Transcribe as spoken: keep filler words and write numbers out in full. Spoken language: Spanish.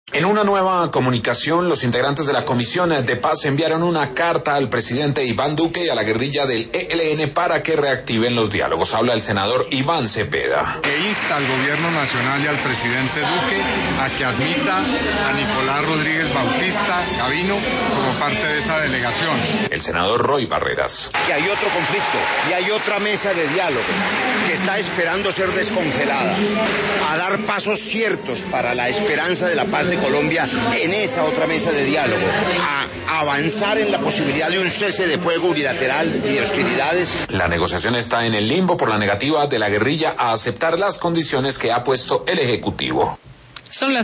En una nueva comunicación, los integrantes de la Comisión de Paz enviaron una carta al presidente Iván Duque y a la guerrilla del E L N para que reactiven los diálogos. Habla el senador Iván Cepeda. Que insta al gobierno nacional y al presidente Duque a que admita a Nicolás Rodríguez Bautista Gavino como parte de esa delegación. El senador Roy Barreras. Que hay otro conflicto y hay otra mesa de diálogo que está esperando ser descongelada, a dar pasos ciertos para la esperanza de la paz de Colombia en esa otra mesa de diálogo, a avanzar en la posibilidad de un cese de fuego unilateral y de hostilidades. La negociación está en el limbo por la negativa de la guerrilla a aceptar las condiciones que ha puesto el Ejecutivo. Son las